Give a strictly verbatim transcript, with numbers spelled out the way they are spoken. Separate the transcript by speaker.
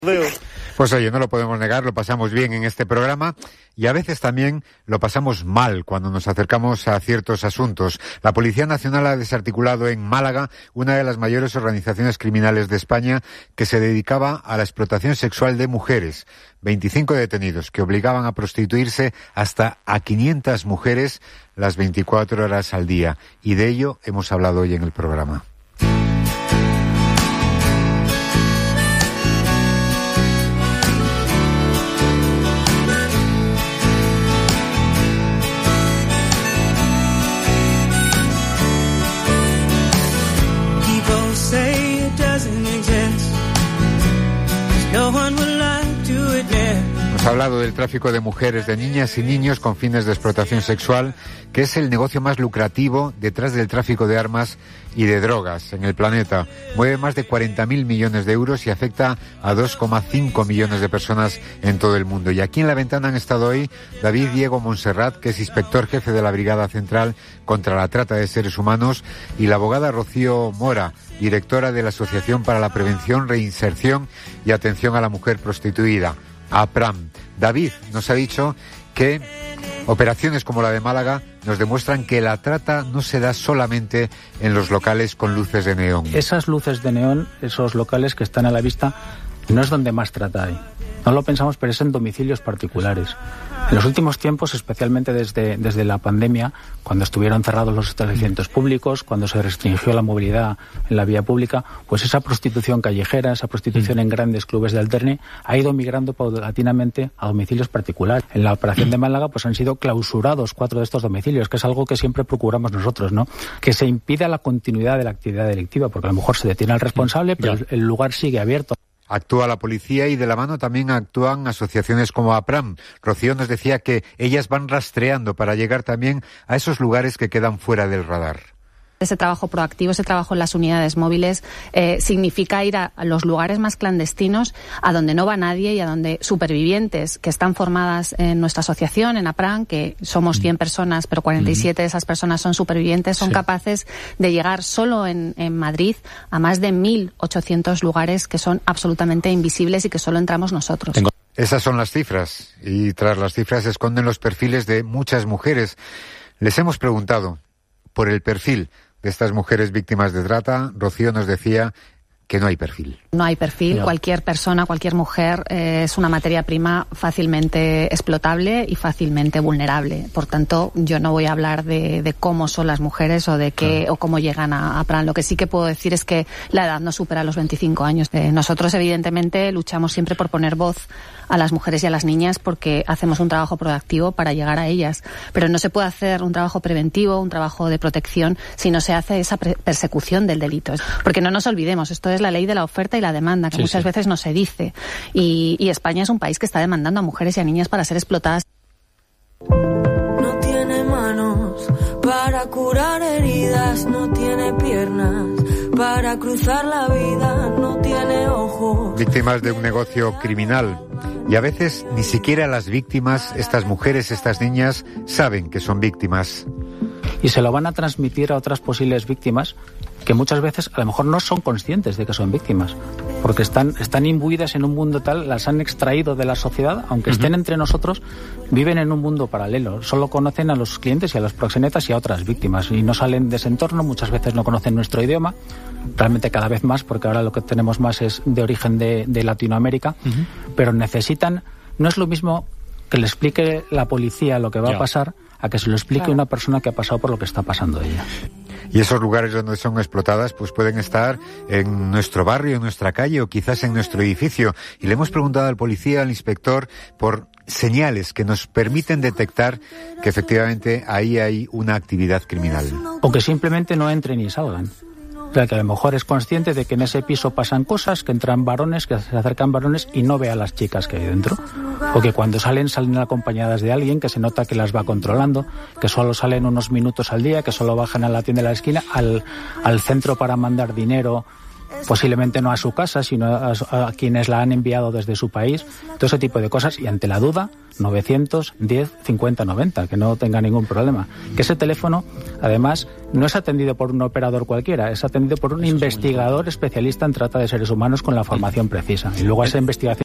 Speaker 1: Pues oye, no lo podemos negar, lo pasamos bien en este programa y a veces también lo pasamos mal cuando nos acercamos a ciertos asuntos. La Policía Nacional ha desarticulado en Málaga una de las mayores organizaciones criminales de España que se dedicaba a la explotación sexual de mujeres. veinticinco detenidos que obligaban a prostituirse hasta a quinientas mujeres las veinticuatro horas al día. Y de ello hemos hablado hoy en el programa. Hemos hablado del tráfico de mujeres, de niñas y niños con fines de explotación sexual, que es el negocio más lucrativo detrás del tráfico de armas y de drogas en el planeta. Mueve más de cuarenta mil millones de euros y afecta a dos coma cinco millones de personas en todo el mundo. Y aquí en la ventana han estado hoy David Diego Monserrat, que es inspector jefe de la Brigada Central contra la Trata de Seres Humanos, y la abogada Rocío Mora, directora de la Asociación para la Prevención, Reinserción y Atención a la Mujer Prostituida, APRAM. David nos ha dicho que operaciones como la de Málaga nos demuestran que la trata no se da solamente en los locales con luces de neón.
Speaker 2: Esas luces de neón, esos locales que están a la vista, no es donde más trata hay. No lo pensamos, pero es en domicilios particulares. En los últimos tiempos, especialmente desde, desde la pandemia, cuando estuvieron cerrados los establecimientos públicos, cuando se restringió la movilidad en la vía pública, pues esa prostitución callejera, esa prostitución en grandes clubes de alterne, ha ido migrando paulatinamente a domicilios particulares. En la operación de Málaga, pues han sido clausurados cuatro de estos domicilios, que es algo que siempre procuramos nosotros, ¿no? Que se impida la continuidad de la actividad delictiva, porque a lo mejor se detiene al responsable, pero el lugar sigue abierto.
Speaker 1: Actúa la policía y de la mano también actúan asociaciones como APRAM. Rocío nos decía que ellas van rastreando para llegar también a esos lugares que quedan fuera del radar.
Speaker 3: Ese trabajo proactivo, ese trabajo en las unidades móviles, eh, significa ir a, a los lugares más clandestinos, a donde no va nadie y a donde supervivientes que están formadas en nuestra asociación, en APRAM, que somos cien personas, pero cuarenta y siete de esas personas son supervivientes, son sí. capaces de llegar solo en, en Madrid a más de mil ochocientos lugares que son absolutamente invisibles y que solo entramos nosotros. Tengo...
Speaker 1: Esas son las cifras, y tras las cifras se esconden los perfiles de muchas mujeres. Les hemos preguntado por el perfil de estas mujeres víctimas de trata. Rocío nos decía que no hay perfil.
Speaker 3: No hay perfil.
Speaker 2: No.
Speaker 3: Cualquier persona, cualquier mujer eh, es una materia prima fácilmente explotable y fácilmente vulnerable. Por tanto, yo no voy a hablar de, de cómo son las mujeres o de qué claro. o cómo llegan a, a Pran. Lo que sí que puedo decir es que la edad no supera los veinticinco años. Eh, nosotros, evidentemente, luchamos siempre por poner voz a las mujeres y a las niñas porque hacemos un trabajo proactivo para llegar a ellas. Pero no se puede hacer un trabajo preventivo, un trabajo de protección, si no se hace esa pre- persecución del delito. Porque no nos olvidemos, esto es la ley de la oferta y la demanda, que sí, muchas sí. veces no se dice. Y, y España es un país que está demandando a mujeres y a niñas para ser explotadas.
Speaker 4: No tiene manos para curar heridas, no tiene piernas para cruzar la vida, no tiene ojos.
Speaker 1: Víctimas de un negocio criminal. Y a veces ni siquiera las víctimas, estas mujeres, estas niñas, saben que son víctimas.
Speaker 2: Y se lo van a transmitir a otras posibles víctimas que muchas veces a lo mejor no son conscientes de que son víctimas, porque están, están imbuidas en un mundo tal, las han extraído de la sociedad, aunque uh-huh. estén entre nosotros, viven en un mundo paralelo, solo conocen a los clientes y a los proxenetas y a otras víctimas, y no salen de ese entorno, muchas veces no conocen nuestro idioma, realmente cada vez más, porque ahora lo que tenemos más es de origen de, de Latinoamérica, uh-huh. pero necesitan, no es lo mismo que le explique la policía lo que va yeah. a pasar, a que se lo explique claro. una persona que ha pasado por lo que está pasando ella.
Speaker 1: Y esos lugares donde son explotadas pues pueden estar en nuestro barrio, en nuestra calle o quizás en nuestro edificio. Y le hemos preguntado al policía, al inspector, por señales que nos permiten detectar que efectivamente ahí hay una actividad criminal.
Speaker 2: O que simplemente no entren y salgan. O sea, que a lo mejor es consciente de que en ese piso pasan cosas, que entran varones, que se acercan varones y no ve a las chicas que hay dentro. O que cuando salen, salen acompañadas de alguien que se nota que las va controlando, que solo salen unos minutos al día, que solo bajan a la tienda de la esquina, al, al centro para mandar dinero posiblemente no a su casa, sino a, a quienes la han enviado desde su país, todo ese tipo de cosas, y ante la duda, novecientos diez cincuenta noventa, que no tenga ningún problema. Que ese teléfono, además, no es atendido por un operador cualquiera, es atendido por un investigador especialista en trata de seres humanos con la formación precisa. Y luego esa investigación